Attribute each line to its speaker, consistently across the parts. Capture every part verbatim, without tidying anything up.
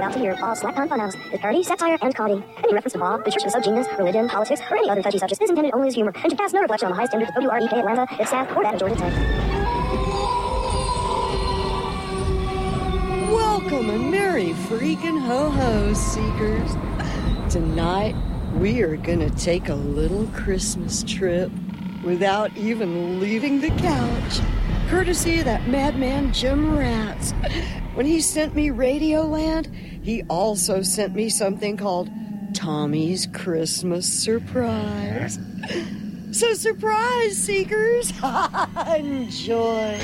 Speaker 1: about to hear Bob's Slack Time Funhouse with parody, satire, and comedy. Any reference to Bob, the Church of the Subgenius, religion, politics, or any other touchy subject is intended only as humor and should cast no reflection on the high standards of W R E K Atlanta, its staff, or that of Georgia Tech.
Speaker 2: Welcome and merry freaking ho-ho, seekers. Tonight, we are gonna take a little Christmas trip without even leaving the couch, courtesy of that madman Jim Ratz. When he sent me Radioland, he also sent me something called Tommy's Christmas Surprise. So surprise, seekers! Enjoy!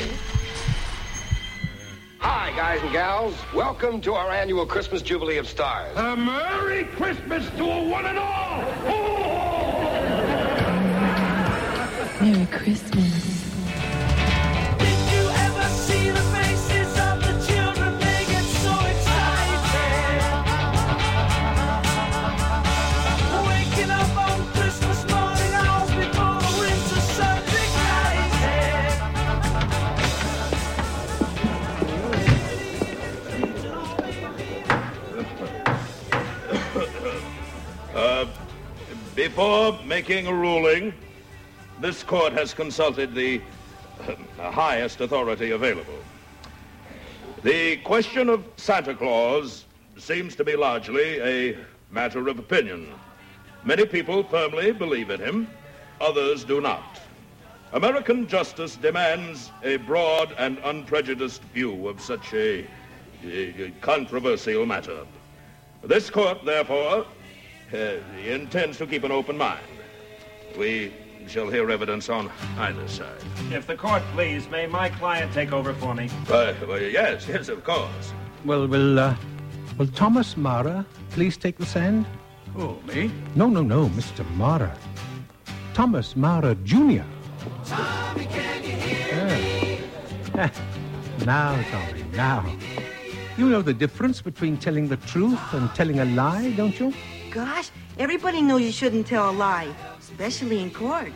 Speaker 3: Hi, guys and gals. Welcome to our annual Christmas Jubilee of Stars.
Speaker 4: A Merry Christmas to a one and all! Oh!
Speaker 5: Merry Christmas.
Speaker 6: Did you ever see the faces of the children? They get so excited. Waking up on Christmas morning, hours before the winter sun
Speaker 4: Uh, before making a ruling, this court has consulted the uh, highest authority available. The question of Santa Claus seems to be largely a matter of opinion. Many people firmly believe in him, others do not. American justice demands a broad and unprejudiced view of such a, a controversial matter. This court, therefore, uh, intends to keep an open mind. We shall hear evidence on either side.
Speaker 7: If the court please, may my client take over for me?
Speaker 4: Uh, well, yes, yes, of course.
Speaker 8: Well, will, uh, will Thomas Mara please take the stand?
Speaker 7: Who, me?
Speaker 8: No, no, no, Mister Mara. Thomas Mara Junior
Speaker 6: Tommy, can you hear me?
Speaker 8: Now, Tommy, now. You know the difference between telling the truth and telling a lie, don't you?
Speaker 9: Gosh, everybody knows you shouldn't tell a lie, especially in court.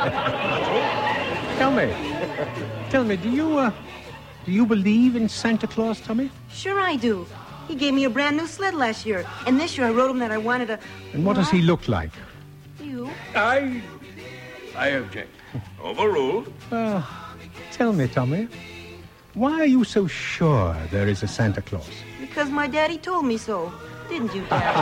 Speaker 8: Tell me, tell me, do you, uh, do you believe in Santa Claus, Tommy?
Speaker 9: Sure I do. He gave me a brand new sled last year, and this year I wrote him that I wanted a...
Speaker 8: And what, what? does he look like?
Speaker 9: You?
Speaker 4: I... I object. Overruled.
Speaker 8: Uh, tell me, Tommy, why are you so sure there is a Santa Claus?
Speaker 9: Because my daddy told me so. Didn't you, Dad?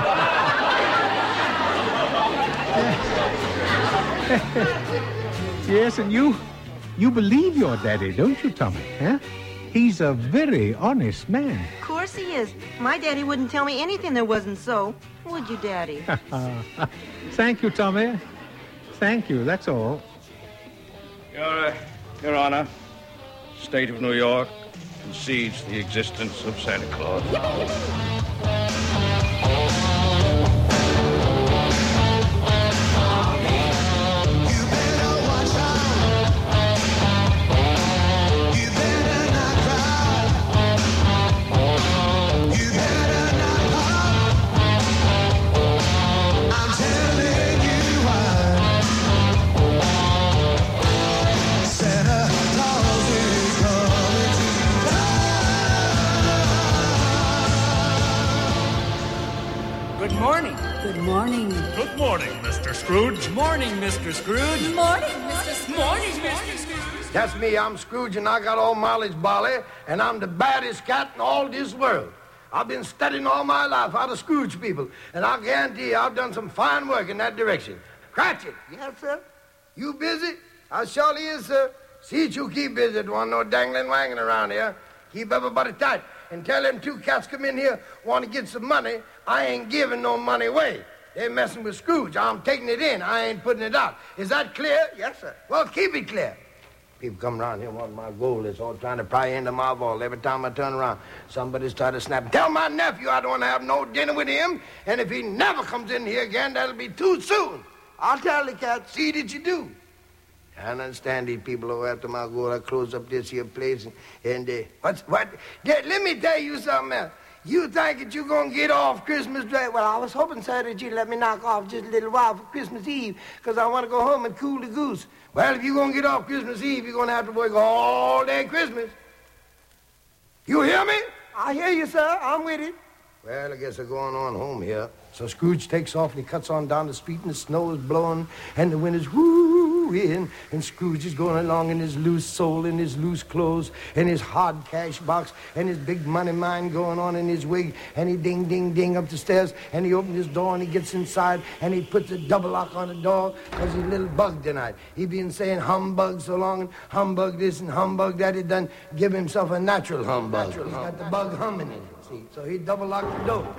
Speaker 8: Yes, and you, you believe your daddy, don't you, Tommy? Huh? He's a very honest man.
Speaker 9: Of course he is. My daddy wouldn't tell me anything that wasn't so. Would you, Daddy?
Speaker 8: Thank you, Tommy. Thank you, that's all.
Speaker 10: Your, uh, Your Honor, State of New York concedes the existence of Santa Claus.
Speaker 6: Good morning.
Speaker 5: Good morning.
Speaker 11: Good morning, Mister Scrooge.
Speaker 6: Good morning, Mister Scrooge.
Speaker 5: Good morning, Mister Scrooge.
Speaker 6: Morning, Mister Scrooge.
Speaker 12: That's me, I'm Scrooge, and I got all mileage barley, and I'm the baddest cat in all this world. I've been studying all my life how to Scrooge people, and I guarantee you I've done some fine work in that direction. Cratchit. Yes, sir? You busy? I surely is, sir. See that you keep busy. Don't want no dangling wanging around here. Keep everybody tight. And tell them two cats come in here, want to get some money. I ain't giving no money away. They're messing with Scrooge. I'm taking it in. I ain't putting it out. Is that clear? Yes, sir. Well, keep it clear. People come around here wanting my gold. It's all trying to pry into my vault. Every time I turn around, somebody's trying to snap. Tell my nephew I don't want to have no dinner with him. And if he never comes in here again, that'll be too soon. I'll tell the cat, see that you do. I don't understand these people who after my gold. I close up this here place and, and they... What's, what? They, let me tell you something else. You think that you're going to get off Christmas Day? Well, I was hoping, sir, that you'd let me knock off just a little while for Christmas Eve, because I want to go home and cool the goose. Well, if you're going to get off Christmas Eve, you're going to have to work all day Christmas. You hear me? I hear you, sir. I'm with it. Well, I guess they're going on home here. So Scrooge takes off and he cuts on down the street and the snow is blowing and the wind is whoo-in. And Scrooge is going along in his loose soul and his loose clothes and his hard cash box and his big money mine going on in his wig. And he ding, ding, ding up the stairs and he opens his door and he gets inside and he puts a double lock on the door because he's a little bugged tonight. He been saying humbug so long and humbug this and humbug that. He done give himself a natural humbug. Natural He's got the bug humming in it. So he double-locked the door.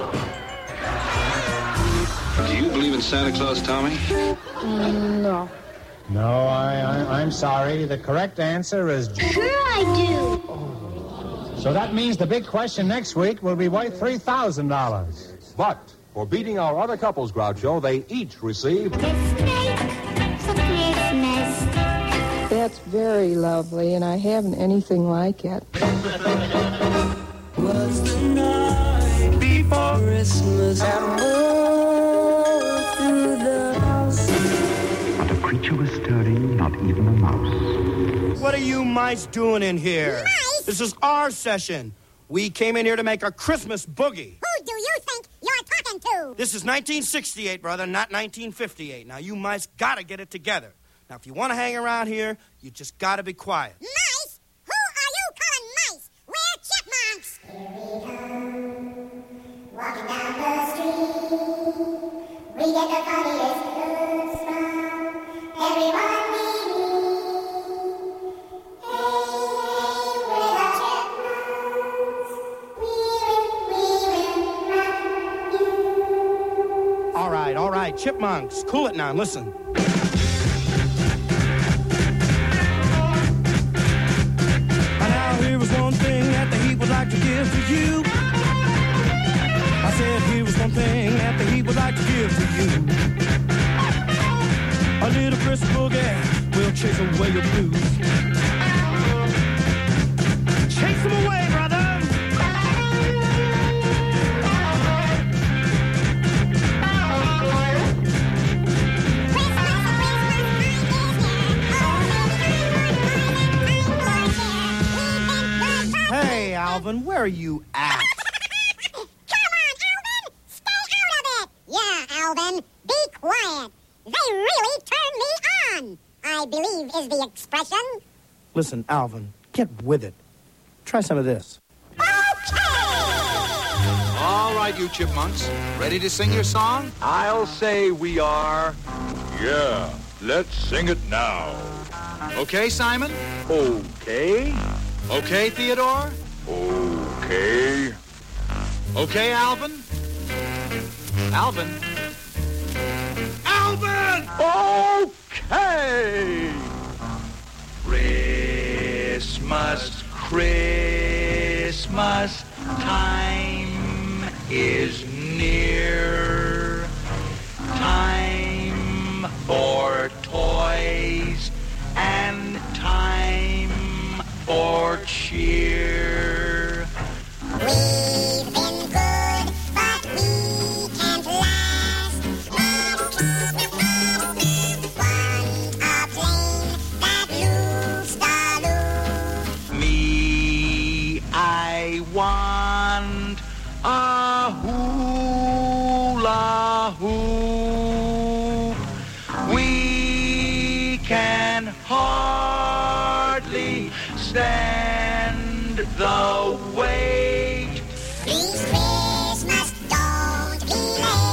Speaker 3: Do you believe in Santa Claus, Tommy?
Speaker 1: Mm, no.
Speaker 13: No, I, I, I'm sorry. The correct answer is...
Speaker 1: Sure I do.
Speaker 13: Oh. So that means the big question next week will be worth three thousand dollars.
Speaker 14: But for beating our other couples, Groucho, they each received...
Speaker 1: Christmas for Christmas.
Speaker 15: That's very lovely, and I haven't anything like it.
Speaker 6: Was the night before Christmas and rolled through the house.
Speaker 16: Not a creature was stirring, not even a mouse.
Speaker 17: What are you mice doing in here?
Speaker 18: Mice?
Speaker 17: This is our session. We came in here to make a Christmas boogie.
Speaker 18: Who do you think you're talking to?
Speaker 17: This is nineteen sixty-eight, brother, not nineteen fifty-eight. Now, you mice gotta get it together. Now, if you want to hang around here, you just gotta be quiet.
Speaker 18: Mice? Who are you calling mice? We're chipmunks. Here we come, walking down the street. We get the funniest looks from everyone we meet. Hey, we're the chipmunks. We will, we will rock you.
Speaker 17: All right, all right, chipmunks, cool it now, listen. Here was one thing that the heat would like to give to you. I said, here was one thing that the heat would like to give to you. A little Christmas boogie will chase away your blues. Chase them away, brother. Hey, Alvin, where are you at?
Speaker 18: Come on, Alvin! Stay out of it! Yeah, Alvin, be quiet. They really turned me on, I believe is the expression.
Speaker 17: Listen, Alvin, get with it. Try some of this.
Speaker 19: All right, you chipmunks. Ready to sing your song?
Speaker 14: I'll say we are. Yeah, let's sing it now.
Speaker 19: Okay, Simon?
Speaker 14: Okay.
Speaker 19: Okay, Theodore?
Speaker 14: Okay.
Speaker 19: Okay, Alvin? Alvin? Alvin!
Speaker 14: Okay!
Speaker 6: Christmas, Christmas time is near. Time for toys and time for cheer.
Speaker 18: We've been good, but we can't last. Must keep the promise. Want a plane that looks the loop.
Speaker 6: Me, I want a hula hoop. We can hardly stand the wait.
Speaker 18: Please, Christmas, don't be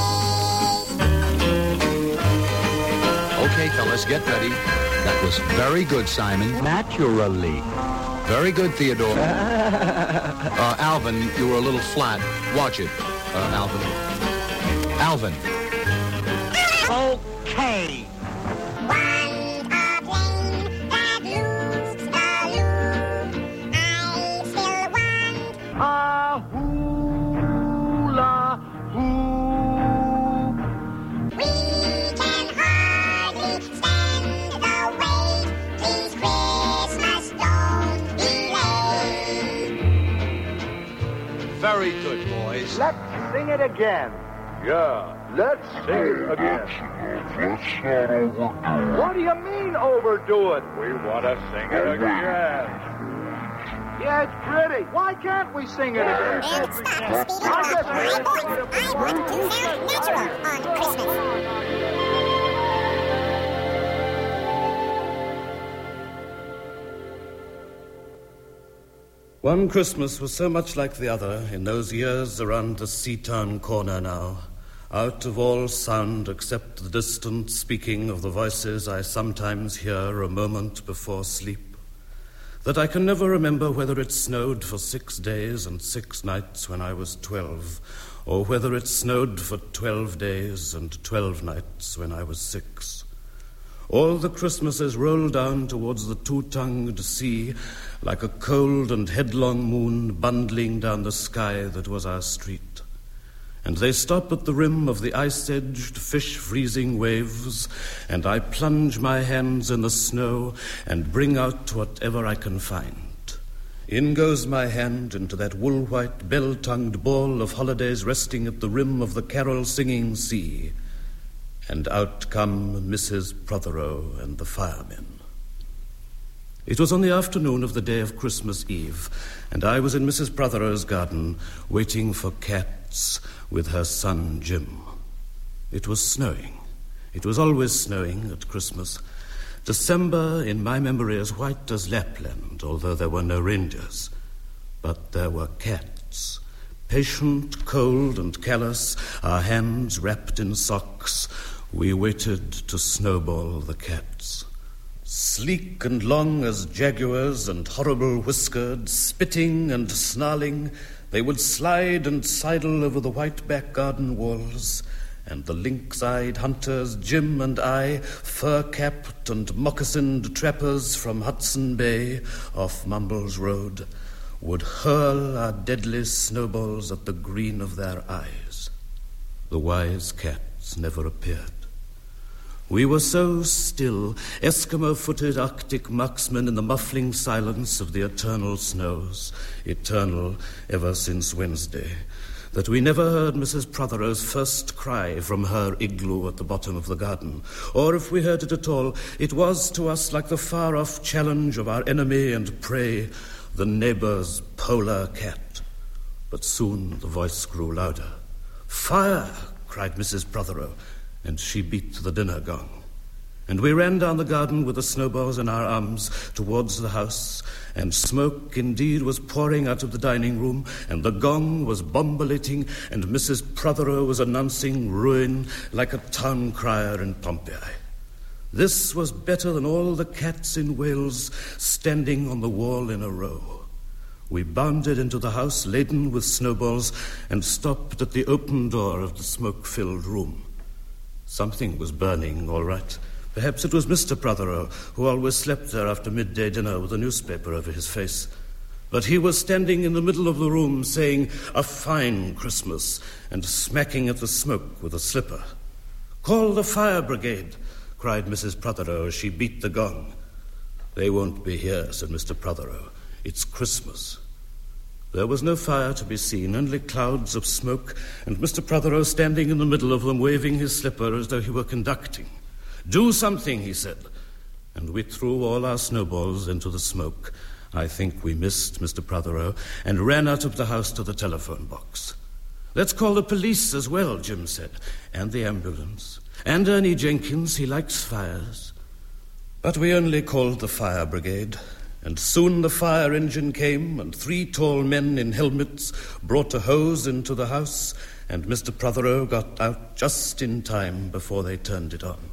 Speaker 18: late.
Speaker 19: Okay, fellas, get ready. That was very good, Simon.
Speaker 14: Naturally.
Speaker 19: Very good, Theodore. uh, Alvin, you were a little flat. Watch it, uh, Alvin. Alvin.
Speaker 17: Okay.
Speaker 18: Want a plane that looks the loop. I still want
Speaker 6: A hula hoop.
Speaker 18: We can hardly stand the wait. Please, Christmas, don't be late.
Speaker 19: Very good, boys.
Speaker 14: Let's sing it again. Yeah, let's sing it again. What do you mean overdo it? We want to sing it again. Yeah, Yeah, it's pretty. Why can't we sing it again?
Speaker 18: And stop speeding up my voice. I want to sound natural on Christmas.
Speaker 20: One Christmas was so much like the other in those years around the Seatown corner now, out of all sound except the distant speaking of the voices I sometimes hear a moment before sleep, that I can never remember whether it snowed for six days and six nights when I was twelve, or whether it snowed for twelve days and twelve nights when I was six. All the Christmases roll down towards the two-tongued sea like a cold and headlong moon bundling down the sky that was our street. And they stop at the rim of the ice-edged, fish-freezing waves, and I plunge my hands in the snow and bring out whatever I can find. In goes my hand into that wool-white, bell-tongued ball of holidays resting at the rim of the carol-singing sea. And out come Missus Prothero and the firemen. It was on the afternoon of the day of Christmas Eve, and I was in Missus Prothero's garden waiting for cats with her son Jim. It was snowing. It was always snowing at Christmas. December, in my memory, as white as Lapland, although there were no reindeers. But there were cats. Patient, cold, and callous, our hands wrapped in socks, we waited to snowball the cats. Sleek and long as jaguars and horrible-whiskered, spitting and snarling, they would slide and sidle over the white back garden walls, and the lynx-eyed hunters, Jim and I, fur-capped and moccasined trappers from Hudson Bay off Mumbles Road, would hurl our deadly snowballs at the green of their eyes. The wise cats never appeared. We were so still, Eskimo-footed Arctic marksmen in the muffling silence of the eternal snows, eternal ever since Wednesday, that we never heard Missus Prothero's first cry from her igloo at the bottom of the garden. Or if we heard it at all, it was to us like the far-off challenge of our enemy and prey, the neighbor's polar cat. But soon the voice grew louder. "Fire!" cried Missus Prothero, and she beat the dinner gong. And we ran down the garden with the snowballs in our arms towards the house, and smoke indeed was pouring out of the dining room, and the gong was bombulating, and Missus Prothero was announcing ruin like a town crier in Pompeii. This was better than all the cats in Wales standing on the wall in a row. We bounded into the house laden with snowballs and stopped at the open door of the smoke-filled room. Something was burning, all right. Perhaps it was Mister Prothero, who always slept there after midday dinner with a newspaper over his face. But he was standing in the middle of the room saying, "A fine Christmas," and smacking at the smoke with a slipper. "Call the fire brigade," cried Missus Prothero as she beat the gong. "They won't be here," said Mister Prothero. "It's Christmas." There was no fire to be seen, only clouds of smoke, and Mister Prothero standing in the middle of them, waving his slipper as though he were conducting. "Do something," he said. And we threw all our snowballs into the smoke. I think we missed Mister Prothero, and ran out of the house to the telephone box. "Let's call the police as well," Jim said, "and the ambulance. And Ernie Jenkins, he likes fires." But we only called the fire brigade. And soon the fire engine came, and three tall men in helmets brought a hose into the house, and Mister Prothero got out just in time before they turned it on.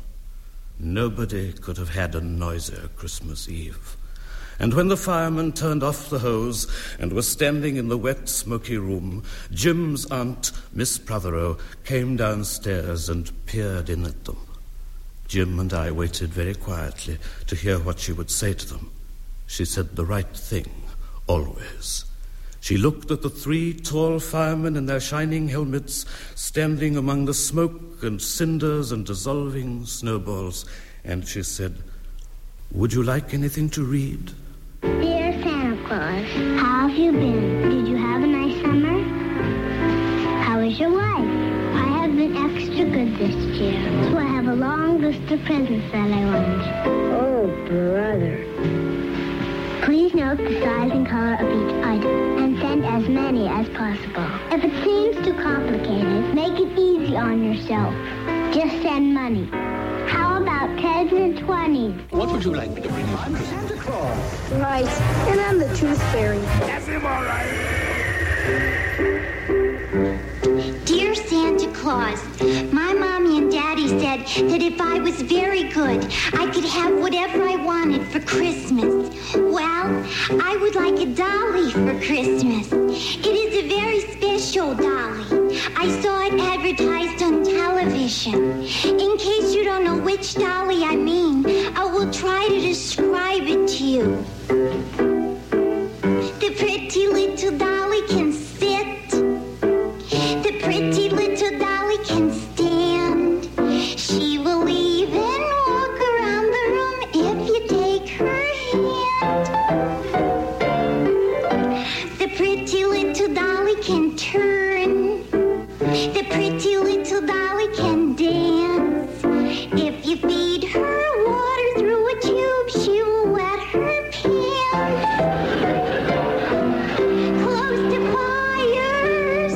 Speaker 20: Nobody could have had a noisier Christmas Eve. And when the firemen turned off the hose and were standing in the wet, smoky room, Jim's aunt, Miss Prothero, came downstairs and peered in at them. Jim and I waited very quietly to hear what she would say to them. She said the right thing, always. She looked at the three tall firemen in their shining helmets, standing among the smoke and cinders and dissolving snowballs, and she said, "Would you like anything to read?"
Speaker 21: Dear Santa Claus, how have you been? Did you have a nice summer? How is your wife? I have been extra good this year, so I have a long list of presents that I want. Oh, brother. Please note the size and color of each item and send as many as possible. If it seems too complicated, make it easy on yourself. Just send money. How about tens and twenties?
Speaker 8: What would you like me to bring you?
Speaker 15: I'm Santa Claus. Right, and I'm the Tooth Fairy.
Speaker 12: That's him, all right.
Speaker 18: Dear Santa Claus, my mommy and daddy said that if I was very good, I could have whatever I wanted for Christmas. Well, I would like a dolly for Christmas. It is a very special dolly. I saw it advertised on television. In case you don't know which dolly I mean, I will try to describe it to you. The pretty little dolly can sit. The pretty little dolly can stand. She will even walk around the room if you take her hand. The pretty little dolly can turn. The pretty little dolly can dance. If you feed her water through a tube, she will wet her pants. Close to fires,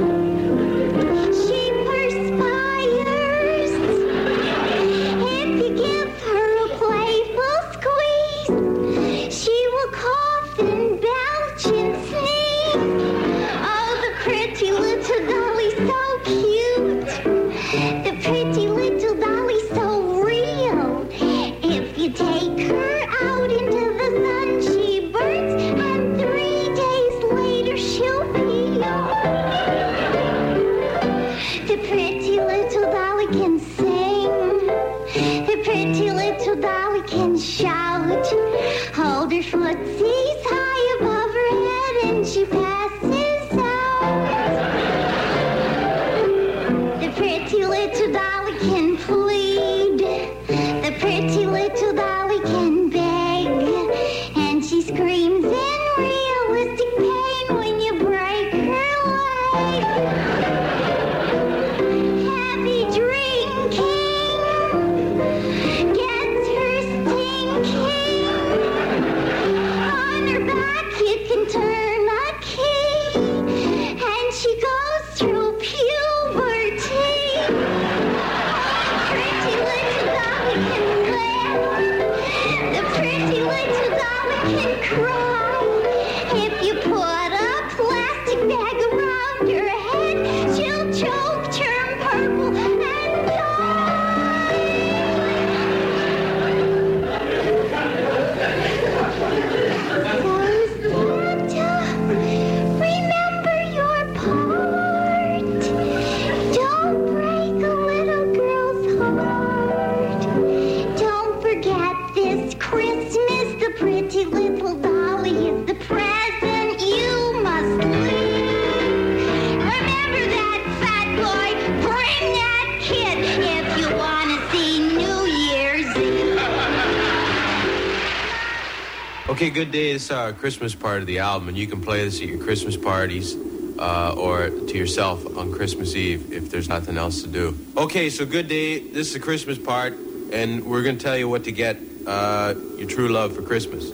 Speaker 18: she perspires. If you give her a playful squeeze, she will cough and belch and sneeze. Oh, the pretty little dolly's so cute. The pretty little dolly's so real. If you take her out into the sun, she burns, and three days later she'll heal. The pretty little dolly can sing. The pretty little dolly can shout. Hold her footsies high above her head and she passes out. The pretty little dolly can plead. The pretty little dolly can beg. And she screams in realistic pain when you break her leg. Happy drinking gets her stinking. On her back you can turn a key, and she goes through puberty. Pretty little dolly can laugh. The pretty little dolly can cry. If you put a plastic bag around her head, she'll choke, turn purple, and die. For Santa, remember your part. Don't break a little girl's heart. Don't forget this Christmas, the pretty little dolly is the present you must leave. Remember that, fat boy, bring that kid if you want to see New Year's Eve.
Speaker 2: Okay, Good Day is our Christmas part of the album, and you can play this at your Christmas parties uh, or to yourself on Christmas Eve if there's nothing else to do. Okay, so Good Day, this is the Christmas part, and we're going to tell you what to get uh, your true love for Christmas.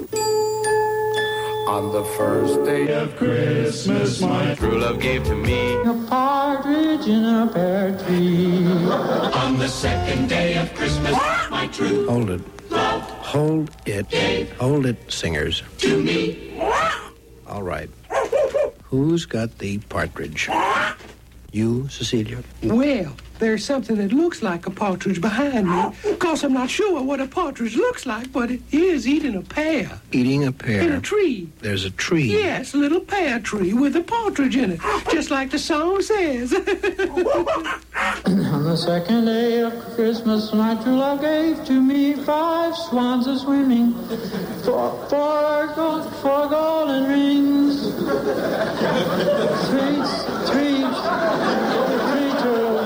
Speaker 22: On the first day of Christmas, my
Speaker 2: true love gave to me
Speaker 22: a partridge in a pear tree.
Speaker 6: On the second day of Christmas, my true
Speaker 23: Hold it.
Speaker 6: love
Speaker 23: Hold it.
Speaker 6: Gave.
Speaker 23: Hold it, singers.
Speaker 6: to me.
Speaker 23: All right. Who's got the partridge? You, Cecilia?
Speaker 8: Well, there's something that looks like a partridge behind me. Of course, I'm not sure what a partridge looks like, but it is eating a pear.
Speaker 23: Eating a pear?
Speaker 8: In a tree.
Speaker 23: There's a tree?
Speaker 8: Yes, a little pear tree with a partridge in it, just like the song says.
Speaker 22: On the second day of Christmas, my true love gave to me five swans a swimming, four, four, gold, four golden rings, three, three, three turtle,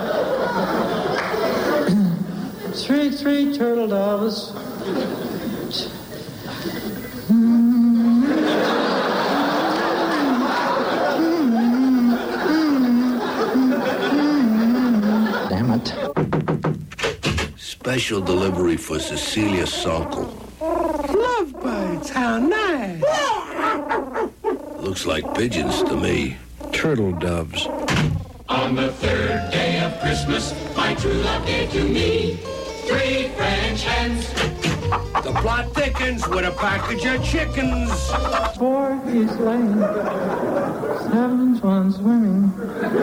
Speaker 22: three, three turtle doves.
Speaker 23: Damn it. Special delivery for Cecilia Sokol.
Speaker 8: Lovebirds, how nice.
Speaker 23: Looks like pigeons to me. Turtle doves.
Speaker 6: On the third day of Christmas, my true love gave to me three French hens.
Speaker 12: The plot thickens with a package of chickens.
Speaker 22: Four geese laying, seven swans swimming.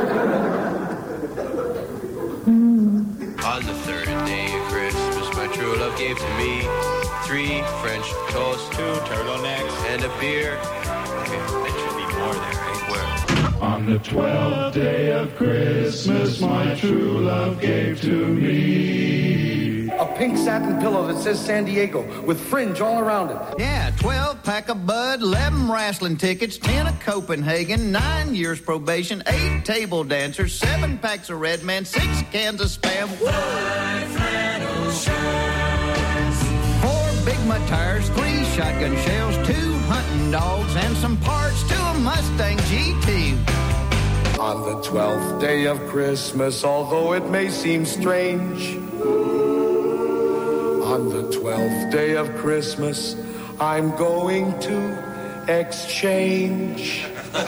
Speaker 22: Mm.
Speaker 2: On the third day of Christmas, my true love gave to me three French toasts, two turtlenecks, and a beer. Okay, that should be more there, right? Where?
Speaker 6: On the twelfth day of Christmas, my true love gave to me
Speaker 12: A pink satin pillow that says San Diego with fringe all around it.
Speaker 4: Yeah, twelve pack of Bud, eleven wrestling tickets, ten of Copenhagen, nine years probation, eight table dancers, seven packs of Red Man, six cans of Spam, five flannel shirts, four Big Mud tires, three shotgun shells, two hunting dogs, and some parts to a Mustang G T.
Speaker 12: On the twelfth day of Christmas, although it may seem strange, on the twelfth day of Christmas, I'm going to exchange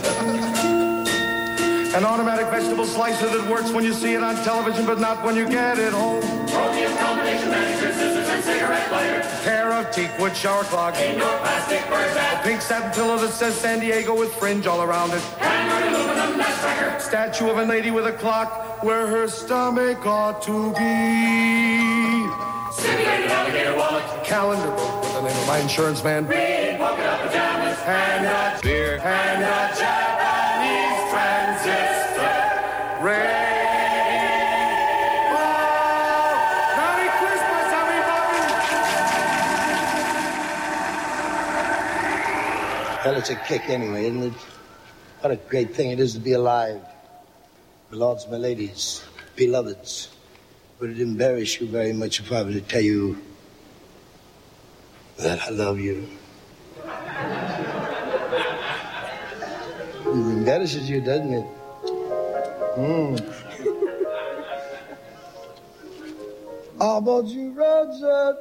Speaker 12: an automatic vegetable slicer that works when you see it on television, but not when you get it home.
Speaker 6: Chromium combination manicure, scissors, and cigarette lighter.
Speaker 12: Pair of teakwood shower clogs.
Speaker 6: Indoor plastic bird bath.
Speaker 12: A pink satin pillow that says San Diego with fringe all around it.
Speaker 6: Hammered aluminum nutcracker.
Speaker 12: Statue of a lady with a clock where her stomach ought to be.
Speaker 6: Simulated alligator wallet.
Speaker 12: Calendar book with the name of my insurance man.
Speaker 6: Green polka dot pajamas.
Speaker 12: And a
Speaker 2: beer.
Speaker 12: And a Japanese transistor. Ray.
Speaker 23: Well, it's a kick anyway, isn't it? What a great thing it is to be alive. My lords, my ladies, beloveds, would it embarrass you very much if I were to tell you that I love you? It embarrasses you, doesn't it? Mm. How about you, Roger?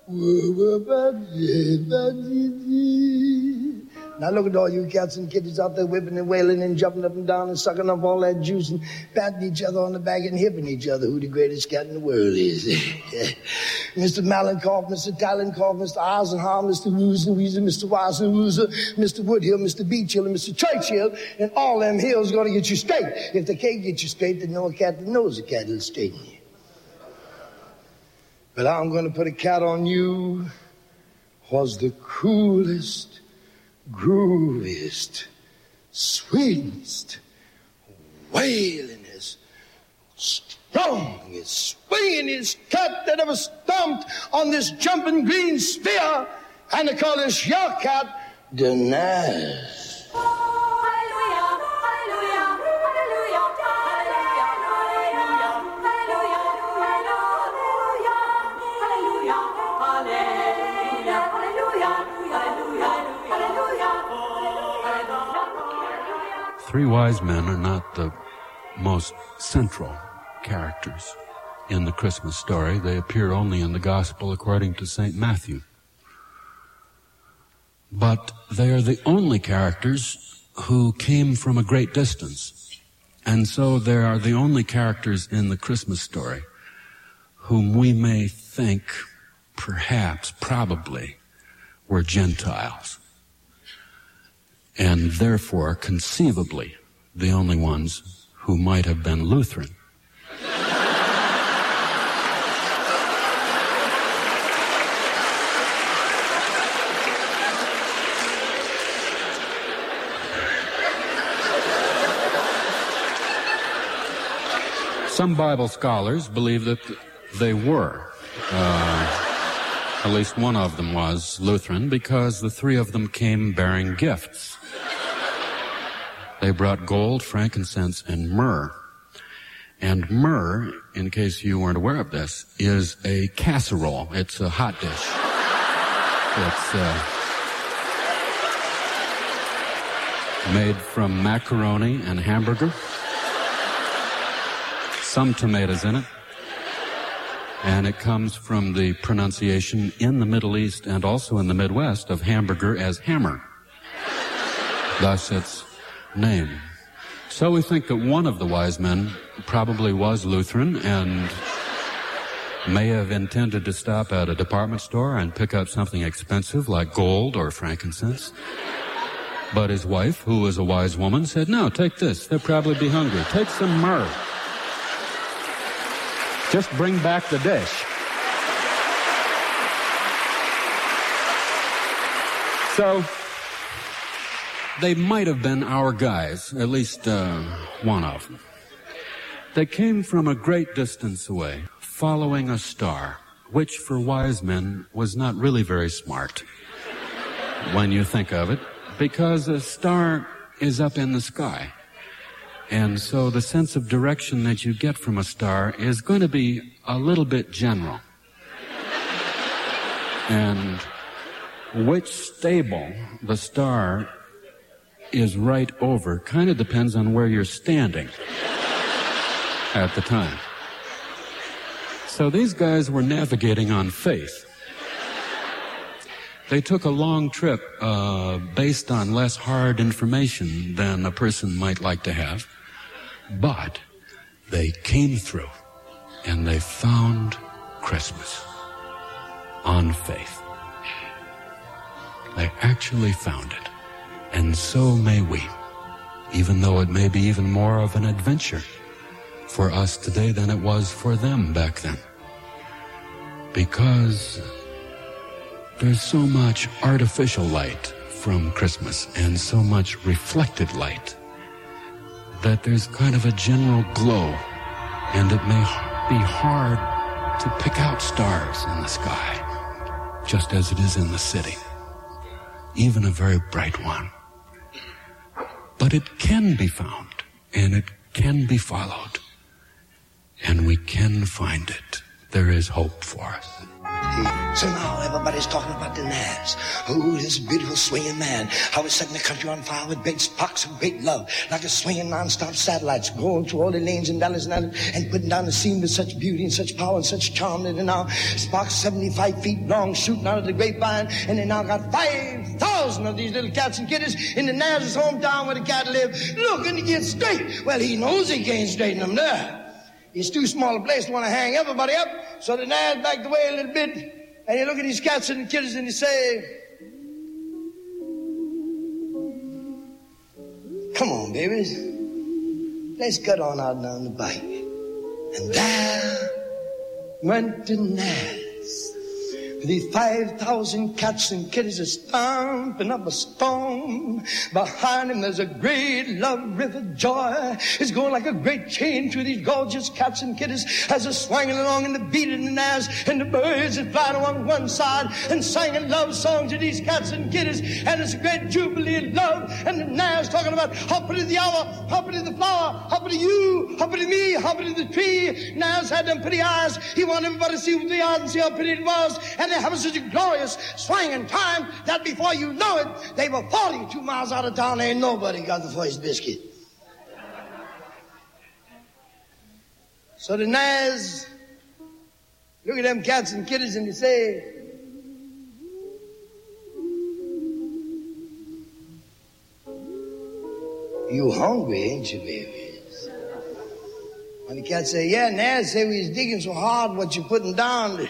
Speaker 23: Now look at all you cats and kitties out there whipping and wailing and jumping up and down and sucking up all that juice and patting each other on the back and hipping each other who the greatest cat in the world is. Mister Malenkoff, Mister Talenkoff, Mister Eisenhower, Mister Woosen, Mister Weisenwooser, Mister Woodhill, Mister Beachhill, and Mister Churchill, and all them hills gonna get you straight. If they can't get you straight, then no cat that knows a cat will straighten you. But I'm gonna put a cat on you was the coolest, grooviest, sweetest, wailingest, strongest, swingingest cat that ever stomped on this jumping green sphere, and they call this your cat, Denaz.
Speaker 7: Three wise men are not the most central characters in the Christmas story. They appear only in the Gospel according to Saint Matthew. But they are the only characters who came from a great distance. And so they are the only characters in the Christmas story whom we may think, perhaps, probably, were Gentiles. And therefore, conceivably, the only ones who might have been Lutheran. Some Bible scholars believe that they were. Uh, at least one of them was Lutheran, because the three of them came bearing gifts. They brought gold, frankincense, and myrrh. And myrrh, in case you weren't aware of this, is a casserole. It's a hot dish. It's uh, made from macaroni and hamburger. Some tomatoes in it. And it comes from the pronunciation in the Middle East and also in the Midwest of hamburger as hammer. thus its name. So we think that one of the wise men probably was Lutheran and may have intended to stop at a department store and pick up something expensive like gold or frankincense. But his wife, who was a wise woman, said, no, take this. They'll probably be hungry. Take some myrrh. Just bring back the dish. So they might have been our guys, at least uh, one of them. They came from a great distance away, following a star, which for wise men was not really very smart when you think of it, because a star is up in the sky. And so the sense of direction that you get from a star is going to be a little bit general. And which stable the star is right over kind of depends on where you're standing at the time. So these guys were navigating on faith. They took a long trip uh, based on less hard information than a person might like to have, but they came through and they found Christmas on faith. They actually found it. And so may we, even though it may be even more of an adventure for us today than it was for them back then. Because there's so much artificial light from Christmas and so much reflected light that there's kind of a general glow, and it may be hard to pick out stars in the sky, just as it is in the city, even a very bright one. But it can be found, and it can be followed, and we can find it. There is hope for us.
Speaker 23: So now everybody's talking about the Naz. Oh, this beautiful swinging man. How he's setting the country on fire with great sparks of great love. Like a swinging non-stop satellites going through all the lanes and valleys and, and putting down the scene with such beauty and such power and such charm that they now sparks seventy-five feet long shooting out of the grapevine. And they now got five thousand of these little cats and kitties in the Naz's hometown where the cat live. Looking to get straight. Well, he knows he can't straighten them there. It's too small a place to want to hang everybody up. So the Naz backed away a little bit, and you look at these cats and the kitties and you say, come on, babies. Let's get on out down the bike. And there went the Naz. These five thousand cats and kitties are stomping up a storm. Behind him there's a great love river joy. It's going like a great chain through these gorgeous cats and kitties as they're swinging along in the beat of the Naz, and the birds are flying along one side and singing love songs to these cats and kitties. And it's a great jubilee of love. And the Naz talking about hoppity the hour, hoppity the flower, hoppity you, hoppity me, hoppity the tree. Naz had them pretty eyes. He wanted everybody to see with the eyes and see how pretty it was. And they're having such a glorious swinging time that before you know it, they were forty-two miles out of town and nobody got the first biscuit. So the Naz look at them cats and kitties and they say, you hungry, ain't you, babies? And the cat say, yeah, Naz say we was digging so hard what you putting down.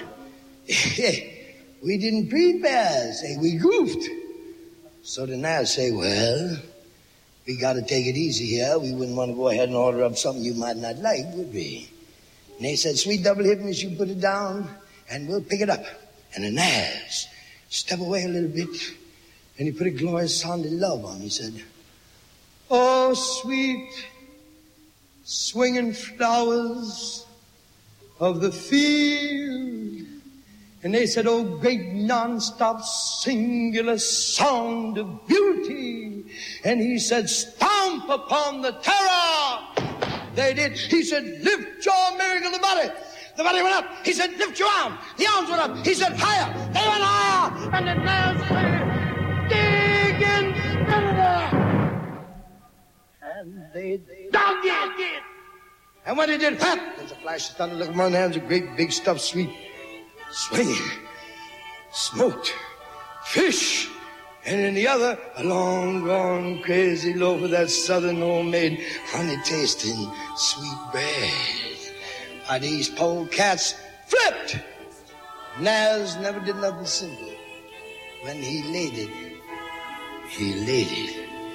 Speaker 23: We didn't prepare, say we goofed. So the Naz say, well, we got to take it easy here. We wouldn't want to go ahead and order up something you might not like, would we? And they said, sweet double hippiness, you put it down and we'll pick it up. And the Naz step away a little bit and he put a glorious sound of love on. He said, oh, sweet swinging flowers of the field. And they said, oh, great non-stop singular sound of beauty. And he said, stomp upon the terror. They did. He said, lift your miracle the body. The body went up. He said, lift your arm. The arms went up. He said, higher. They went higher. And the Naz said, dig into there. And they dug it. And when they did, pat, there's a flash of thunder. Look at my hands, a great big stuffed sweet. Swinging, smoked, fish, And in the other, a long-gone crazy loaf of that southern homemade honey-tasting sweet bread. Why, these polecats flipped. Naz never did nothing simple. When he laid it, he laid it.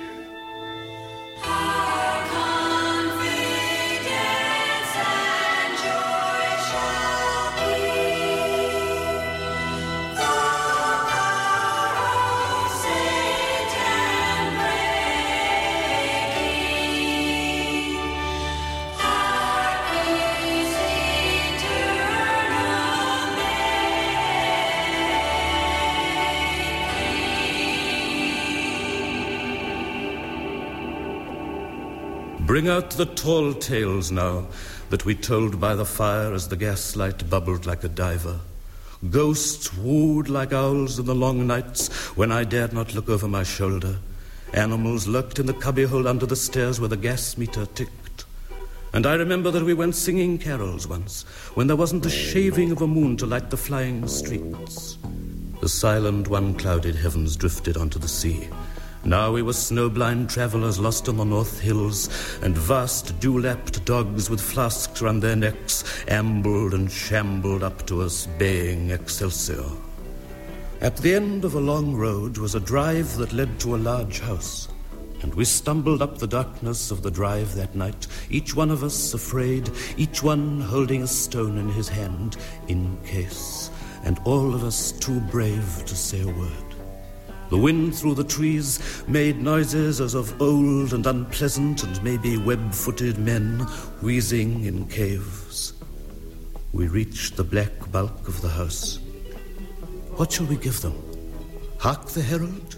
Speaker 20: Bring out the tall tales now that we told by the fire as the gaslight bubbled like a diver. Ghosts wooed like owls in the long nights when I dared not look over my shoulder. Animals lurked in the cubbyhole under the stairs where the gas meter ticked. And I remember that we went singing carols once when there wasn't the shaving of a moon to light the flying streets. The silent one-clouded heavens drifted onto the sea. Now we were snow-blind travelers lost on the North Hills, and vast dew-lapped dogs with flasks round their necks ambled and shambled up to us, baying Excelsior. At the end of a long road was a drive that led to a large house, and we stumbled up the darkness of the drive that night, each one of us afraid, each one holding a stone in his hand, in case, and all of us too brave to say a word. The wind through the trees made noises as of old and unpleasant and maybe web-footed men wheezing in caves. We reached the black bulk of the house. What shall we give them? Hark the herald?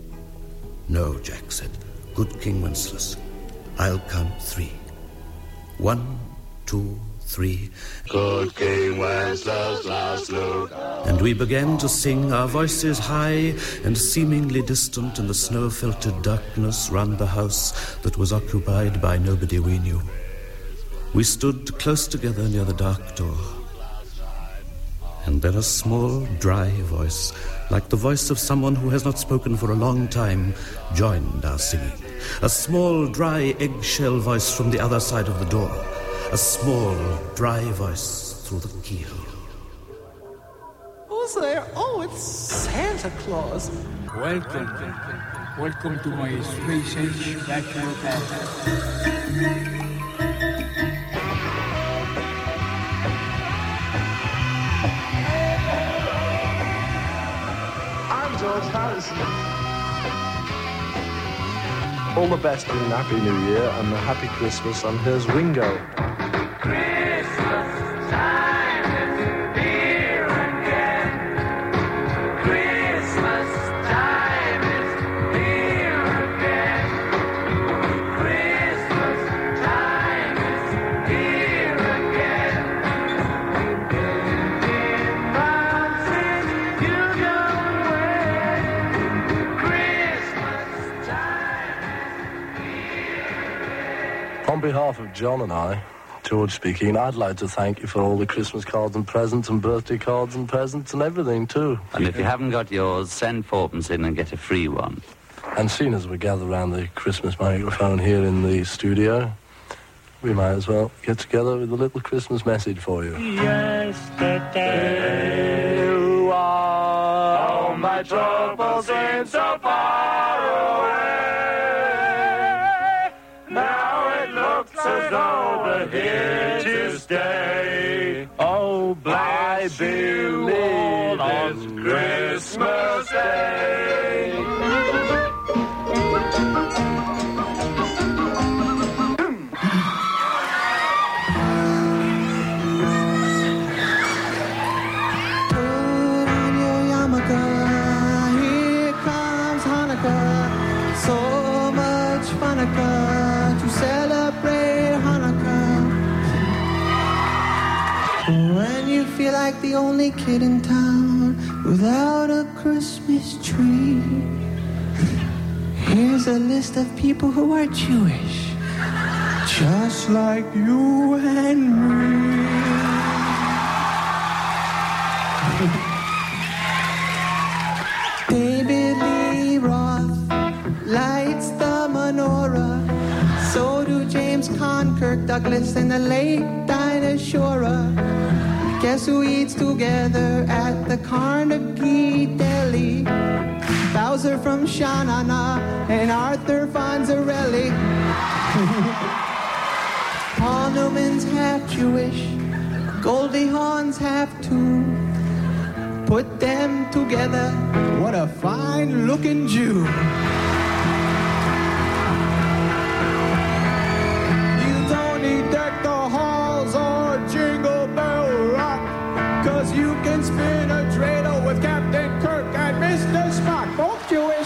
Speaker 20: No, Jack said. Good King Wenceslas. I'll count three. One, two, three. Good King Wenceslas, look. And we began to sing, our voices high and seemingly distant in the snow-felted darkness round the house that was occupied by nobody we knew. We stood close together near the dark door. And then a small, dry voice, like the voice of someone who has not spoken for a long time, joined our singing. A small, dry, eggshell voice from the other side of the door. A small, dry voice through the keyhole.
Speaker 9: Who's there? Oh, it's Santa Claus.
Speaker 10: Welcome. Welcome to my Space Age bachelor party.
Speaker 11: George Harrison. All the best and Happy New Year and a Happy Christmas, and here's Ringo.
Speaker 6: Christmas time is here again. Christmas time is here again. Christmas time is here again. In bounces you go away. Christmas time is here again.
Speaker 11: On behalf of John and I, George speaking, I'd like to thank you for all the Christmas cards and presents and birthday cards and presents and everything, too.
Speaker 24: And if you haven't got yours, send fourpence in and get a free one.
Speaker 11: And seeing as we gather around the Christmas microphone here in the studio, we might as well get together with a little Christmas message for you.
Speaker 6: Yesterday you are, all my troubles seem so far away. Now it looks as though they're here to stay. Oh, bless you all on Christmas Day.
Speaker 22: Here comes Hanukkah, so much Hanukkah to celebrate Hanukkah. When you feel like the only kid in town without a Christmas tree, here's a list of people who are Jewish, just like you and me. They believe menorah. So do James Conn, Kirk Douglas, and the late Dinah Shore. Guess who eats together at the Carnegie Deli? Bowser from Sha-Na-Na and Arthur Fonzarelli. Paul Newman's half Jewish, Goldie Hawn's half too. Put them together, what a fine-looking Jew. You don't need Deck the Halls or Jingle Bell Rock, 'cause you can spin a dreidel with Captain Kirk and Mister Spock, both Jewish.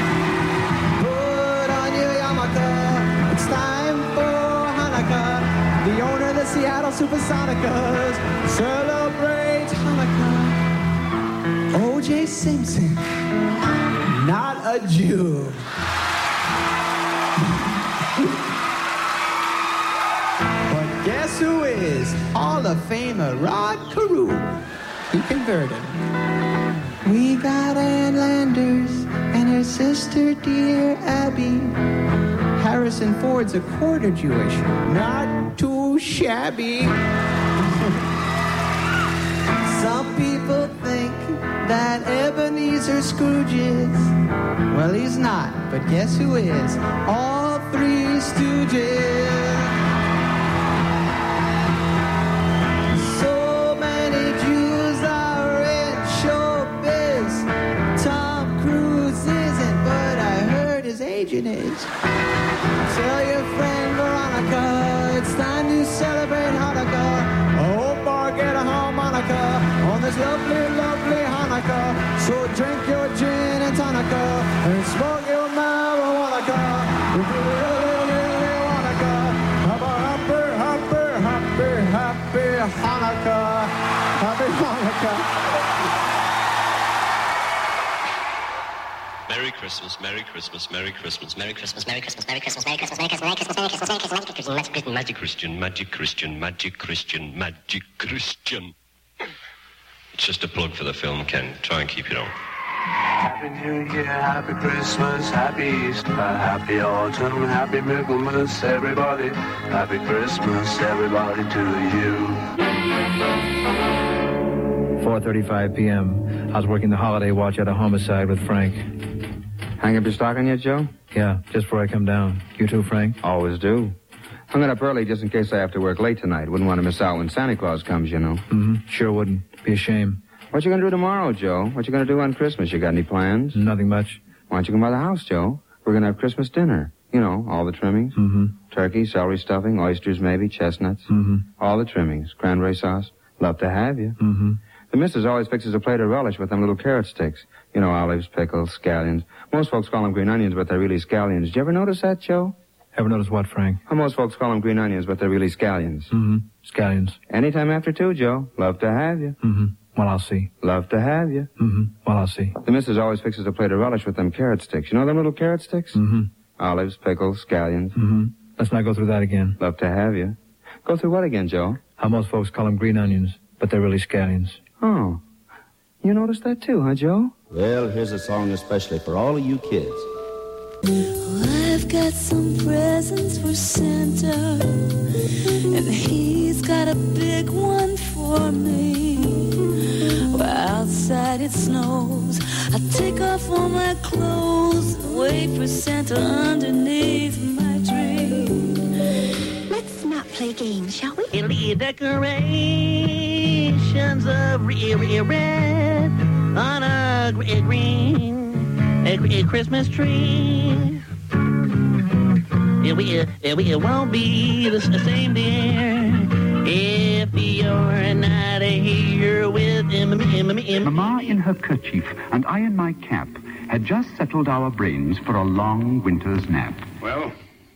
Speaker 22: Put on your yarmulke, it's time for Hanukkah. The owner of the Seattle Supersonicas celebrates Hanukkah. O J Simpson, not a Jew. But guess who is? Hall of Famer Rod Carew. He converted. We got Ann Landers and her sister, dear Abby. Harrison Ford's a quarter Jewish, not too shabby. Some people think that Ebenezer Scrooge is. Well, he's not, but guess who is? All three Stooges. So many Jews are in showbiz. Tom Cruise isn't, but I heard his agent is. Tell your friend Veronica, it's time to celebrate Hanukkah. I hope I get a harmonica on this lovely, lovely Hanukkah. So drink your gin and tonica and smoke your marijuana. If you really, really wanna go, have a happy, happy, happy, happy Hanukkah. Happy Hanukkah.
Speaker 1: Merry Christmas, Merry Christmas, Merry Christmas, Merry Christmas, Merry Christmas, Merry Christmas, Merry Christmas, Merry Christmas, Merry Christmas, Merry Christmas, Merry Christmas, Merry Christmas, Magic Christian, Magic Christian, Magic Christian, Magic Christian. It's just a plug for the film, Ken. Try and keep it on.
Speaker 3: Happy New Year, Happy Christmas, Happy Easter, Happy Autumn, Happy Michaelmas, everybody. Happy Christmas, everybody, to you.
Speaker 5: four thirty-five p.m. I was working the holiday watch at a homicide with Frank.
Speaker 13: Hang up your stocking yet, Joe?
Speaker 5: Yeah, just before I come down. You too, Frank?
Speaker 13: Always do. Hung it up early just in case I have to work late tonight. Wouldn't want to miss out when Santa Claus comes, you know.
Speaker 5: Mm-hmm. Sure wouldn't. Be a shame.
Speaker 13: What you gonna do tomorrow, Joe? What you gonna do on Christmas? You got any plans?
Speaker 5: Nothing much.
Speaker 13: Why don't you come by the house, Joe? We're gonna have Christmas dinner. You know, all the trimmings.
Speaker 5: Mm-hmm.
Speaker 13: Turkey, celery stuffing, oysters maybe, chestnuts.
Speaker 5: Mm-hmm.
Speaker 13: All the trimmings. Cranberry sauce. Love to have you.
Speaker 5: Mm-hmm.
Speaker 13: The missus always fixes a plate of relish with them little carrot sticks. You know, olives, pickles, scallions. Most folks call them green onions, but they're really scallions. Did you ever notice that, Joe?
Speaker 5: Ever notice what, Frank?
Speaker 13: Well, most folks call them green onions, but they're really scallions.
Speaker 5: Mm-hmm. Scallions.
Speaker 13: Anytime after two, Joe. Love to have you.
Speaker 5: Mm-hmm. Well, I'll see.
Speaker 13: Love to have you.
Speaker 5: Mm-hmm. Well, I'll see.
Speaker 13: The missus always fixes a plate of relish with them carrot sticks. You know them little carrot sticks?
Speaker 5: Mm-hmm.
Speaker 13: Olives, pickles, scallions.
Speaker 5: Mm-hmm. Let's not go through that again.
Speaker 13: Love to have you. Go through what again, Joe?
Speaker 5: How most folks call them green onions, but they're really scallions.
Speaker 13: Oh. You noticed that too, huh, Joe?
Speaker 25: Well, here's a song especially for all of you kids.
Speaker 6: I've got some presents for Santa, and he's got a big one for me. Well, outside it snows, I take off all my clothes and wait for Santa underneath my tree.
Speaker 18: Let's not play games, shall we?
Speaker 22: Little decorations of red, red on a green, a, a Christmas tree. It, it, it, it won't be the same, dear, if you're not here with him.
Speaker 16: Mamma in her kerchief and I in my cap had just settled our brains for a long winter's nap.
Speaker 26: Well,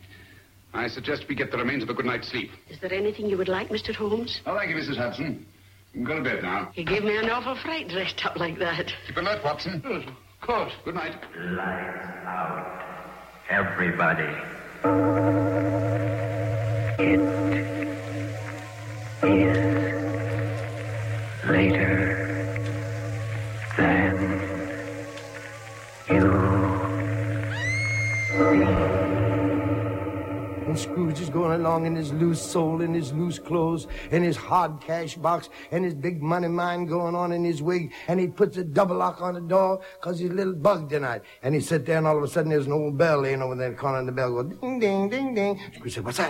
Speaker 26: I suggest we get the remains of a good night's sleep.
Speaker 27: Is there anything you would like, Mister Holmes?
Speaker 26: Oh, thank you, Missus Hudson. You can go to bed now.
Speaker 27: You gave me an awful fright dressed up like that.
Speaker 26: Keep alert, Watson. Of course. Good night.
Speaker 28: Lights out. Everybody. It is later than you think.
Speaker 12: And Scrooge is going along in his loose soul, in his loose clothes, in his hard cash box, and his big money mine going on in his wig, and he puts a double lock on the door because he's a little bugged tonight. And he sit there, and all of a sudden there's an old bell laying over there in the corner, and the bell goes ding, ding, ding, ding. Scrooge said, what's that?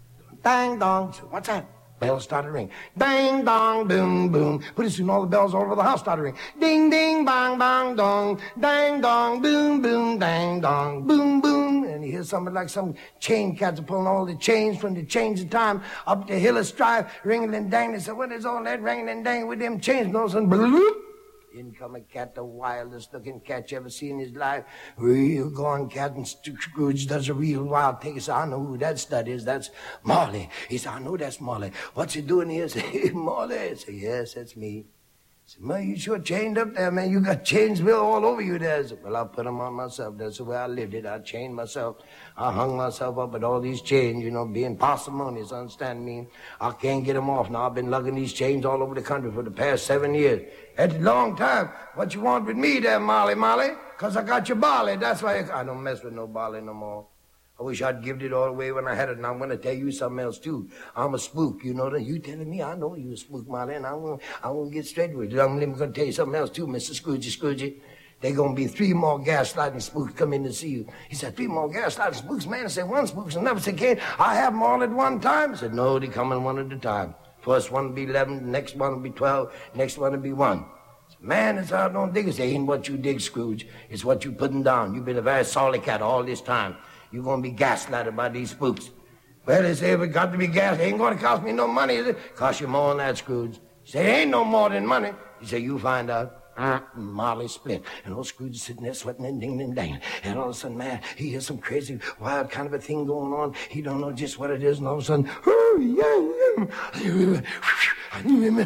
Speaker 12: Dang dong. Said, what's that? Bells started ringing. Ding, dong, boom, boom. Pretty soon all the bells all over the house started ringing. Ding, ding, bang, bang, dong. Dang, dong, boom, boom, dang, dong, boom, boom. And he hears something like some chain cats are pulling all the chains from the chains of time up the hill of strife, ringing and dangling. He said, what is all that ringing and dangling with them chains? And all of a sudden, bloop. In come a cat, the wildest looking cat you ever seen in his life. Real gone cat, and Scrooge does a real wild thing. He said, I know who that stud is. That's Marley. He said, I know that's Marley. What's he doing here? I said, Marley. I said, yes, that's me. I said, man, you sure chained up there, man. You got chains built all over you there. I said, well, I put them on myself. That's the way I lived it. I chained myself. I hung myself up with all these chains, you know, being parsimonious, understand me? I can't get them off now. I've been lugging these chains all over the country for the past seven years. That's a long time. What you want with me there, Molly, Molly? Because I got your barley. That's why I, I don't mess with no barley no more. I wish I'd give it all away when I had it. And I'm going to tell you something else, too. I'm a spook, you know that? You telling me I know you a spook, Molly, and I'm going I'm gonna get straight with you. I'm going to tell you something else, too, Mister Scroogey, Scroogey. They're going to be three more gaslighting spooks coming to see you. He said, three more gaslighting spooks? Man, I said, one spook's enough. I said, can't I have them all at one time? I said, no, they coming one at a time. First one will be eleven, the next one will be twelve, next one will be one. Man, it's hard, don't dig. It ain't what you dig, Scrooge. It's what you putting down. You've been a very sorry cat all this time. You're going to be gaslighted by these spooks. Well, they say if it got to be gas, it ain't going to cost me no money, is it? Cost you more than that, Scrooge. He said, it ain't no more than money. He said, you find out. Uh, Molly split. And old Scrooge is sitting there sweating and dinging and dangling. And all of a sudden, man, he hears some crazy, wild kind of a thing going on. He don't know just what it is. And all of a sudden, oh, yeah,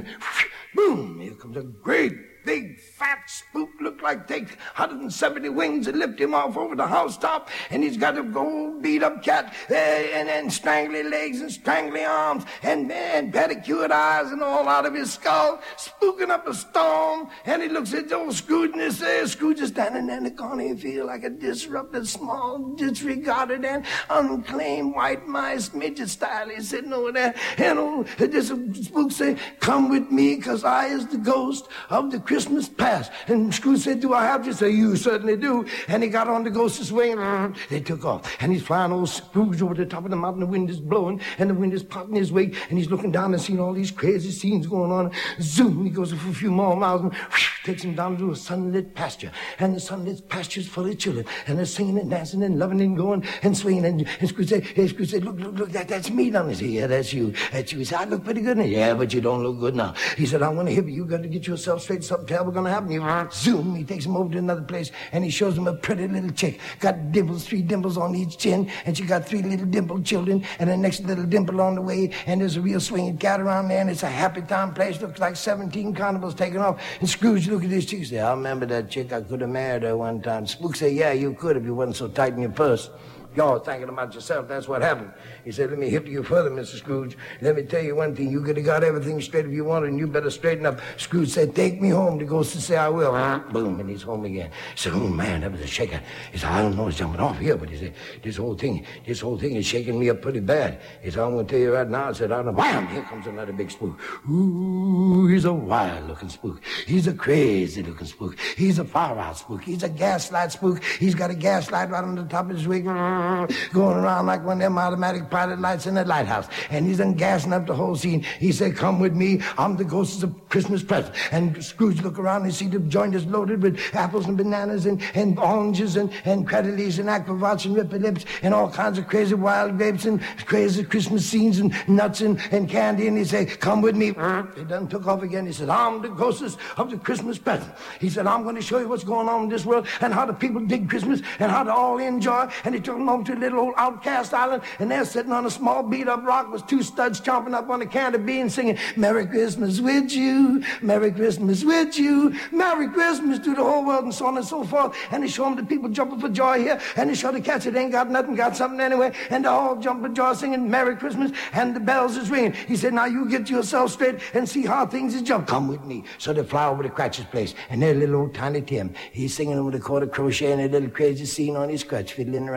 Speaker 12: boom, here comes a great big fat spook, look like take one hundred seventy wings and lift him off over the housetop, and he's got a gold beat-up cat uh, and, and strangly legs and strangly arms and, and pedicured eyes and all out of his skull, spooking up a storm. And he looks at old Scrooge and he says, Scrooge is standing there in the corner. He feels like a disrupted, small, disregarded, and unclaimed white mice, midget style. He's sitting over there, and old this spook say, come with me, because I is the ghost of the Christmas past. And Scrooge said, do I have to? Say, you certainly do. And he got on the ghost's wing, and they took off. And he's flying old Scrooge over the top of the mountain. The wind is blowing, and the wind is popping his way, and he's looking down and seeing all these crazy scenes going on. Zoom, he goes for a few more miles, and whoosh, takes him down to a sunlit pasture. And the sunlit pasture is full of children, and they're singing and dancing and loving and going and swinging. And, and Scrooge said, hey, Scrooge said, look, look, look, that, that's me down there. He said, yeah, that's you. That's you. He said, I look pretty good. Yeah, but you don't look good now. He said, I'm going to hit you. You got to get yourself straight. Something terrible going to happen. You zoom, he takes him over to another place, and he shows him a pretty little chick. Got dimples, three dimples on each chin, and she got three little dimpled children, and the next little dimple on the way, and there's a real swinging cat around there, and it's a happy time place. Looks like seventeen carnivals taking off. And Scrooge look at this chick and say, I remember that chick. I could have married her one time. Spook say, yeah, you could if you wasn't so tight in your purse. You're thinking about yourself. That's what happened. He said, let me hit you further, Mister Scrooge. Let me tell you one thing. You could have got everything straight if you wanted, and you better straighten up. Scrooge said, take me home. The ghost said, I will. Boom, and he's home again. He said, oh, man, that was a shaker. He said, I don't know what's jumping off here, but he said, this whole thing, this whole thing is shaking me up pretty bad. He said, I'm going to tell you right now. I said, I don't know. Wham! Here comes another big spook. Ooh, he's a wild-looking spook. He's a crazy-looking spook. He's a far-out spook. He's a gaslight spook. He's got a gaslight right on the top of his wig, going around like one of them automatic pilot lights in a lighthouse. And he's done gassing up the whole scene. He said, come with me. I'm the ghost of Christmas present. And Scrooge look around and see the joint is loaded with apples and bananas and, and oranges and, and credit leaves and aquavats and ripper lips and all kinds of crazy wild grapes and crazy Christmas scenes and nuts and, and candy. And he said, come with me. He done took off again. He said, I'm the ghost of the Christmas present. He said, I'm going to show you what's going on in this world and how the people dig Christmas and how to all enjoy. And he took them over to a little old outcast island, and they're sitting on a small beat-up rock with two studs chomping up on a can of beans singing, Merry Christmas with you, Merry Christmas with you, Merry Christmas to the whole world, and so on and so forth. And they show them the people jumping for joy here, and they show the cats that ain't got nothing, got something anyway, and they all jump for joy singing Merry Christmas, and the bells is ringing. He said, now you get yourself straight and see how things is jump. Come with me. So they fly over to Cratchit's place, and there's little old Tiny Tim. He's singing with a quarter crochet and a little crazy scene on his crutch, fiddling around, you know,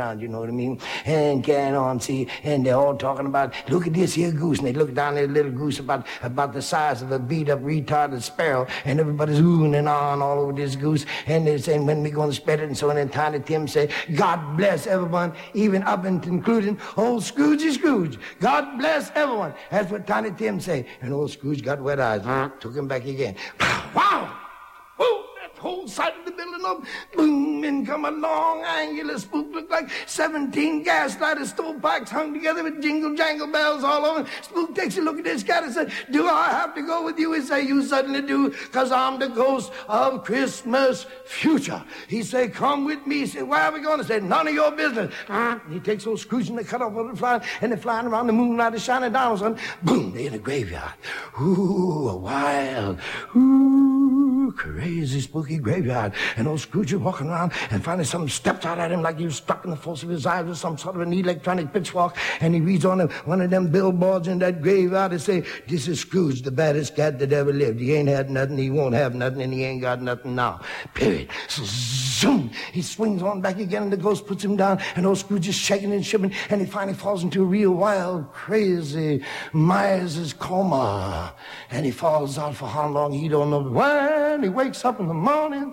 Speaker 23: what I mean? And carrying on, see, and they're all talking about, look at this here goose, and they look down at a little goose about, about the size of a beat-up, retarded sparrow, and everybody's oohing and ahhing all over this goose, and they're saying, when we going to spread it, and so on, and Tiny Tim say, God bless everyone, even up and including old Scroogey Scrooge. God bless everyone. That's what Tiny Tim say. And old Scrooge got wet eyes. Took him back again. Wow! Oh, that whole side of the building up. Boom, in come a long, angular spook. Looked like seventeen gaslighter stovepipes hung together with jingle jangle bells all over. Spook takes a look at this cat and said, do I have to go with you? He say, you certainly do, because I'm the ghost of Christmas future. He say, come with me. He said, where are we going? He said, none of your business. He takes those Scrooge and they cut off all the flying, and they're flying around the moonlight is shining down on something. Boom, they're in a graveyard. Ooh, a wild, ooh, crazy, spooky graveyard. And old Scrooge is walking around, and finally something steps out at him like he was struck in the force of his eyes with some sort of an electronic pitchfork, and he reads on one of them billboards in that graveyard and say, this is Scrooge, the baddest cat that ever lived. He ain't had nothing, he won't have nothing, and he ain't got nothing now. Period. So zoom, he swings on back again, and the ghost puts him down, and old Scrooge is shaking and shivering, and he finally falls into a real wild, crazy Myers' coma. And he falls out for how long, he don't know. When he wakes up in the morning,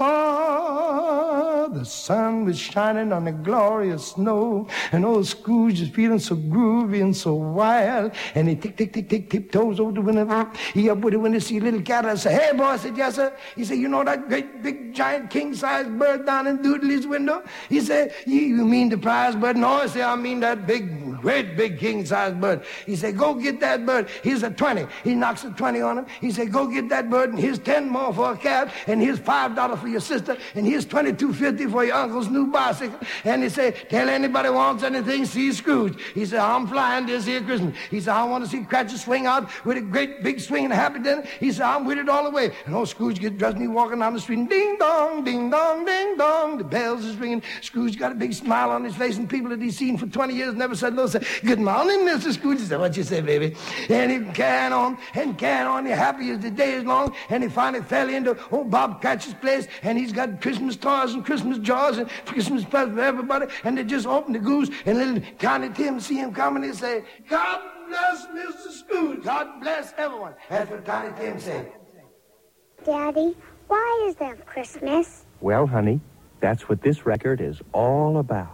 Speaker 23: oh, the sun was shining on the glorious snow, and old Scrooge is feeling so groovy and so wild, and he tick, tick, tick, tick, tiptoes over the window. He up with it when he see a little cat. I say, hey, boy. I said, yes, sir. He said, you know that great, big, giant, king-sized bird down in Doodley's window? He said, you, you mean the prize bird? No, I said, I mean that big, great, big, king-sized bird. He said, go get that bird. Here's a twenty. He knocks a twenty on him. He said, go get that bird, and here's ten more for a cab, and here's five dollars for your sister, and here's twenty-two fifty for your uncle's new bicycle. And he said, tell anybody wants anything, see Scrooge. He said, I'm flying this here Christmas. He said, I want to see Cratchit swing out with a great big swing and a happy dinner. He said, I'm with it all the way. And old Scrooge gets dressed, and he walking down the street, and ding dong, ding dong, ding dong. The bells is ringing. Scrooge got a big smile on his face, and people that he's seen for twenty years never said no. Said, good morning, Mister Scrooge. He said, what you say, baby? And he carried on and carried on. He happy as the day is long. And he finally fell into old Bob Cratchit's place, and he's got Christmas toys and Christmas jars and Christmas presents for everybody. And they just opened the goose, and little Tiny Tim see him coming and say, God bless Mister Scrooge. God bless everyone. That's what Tiny Tim said.
Speaker 18: Daddy, why is there Christmas?
Speaker 2: Well, honey, that's what this record is all about.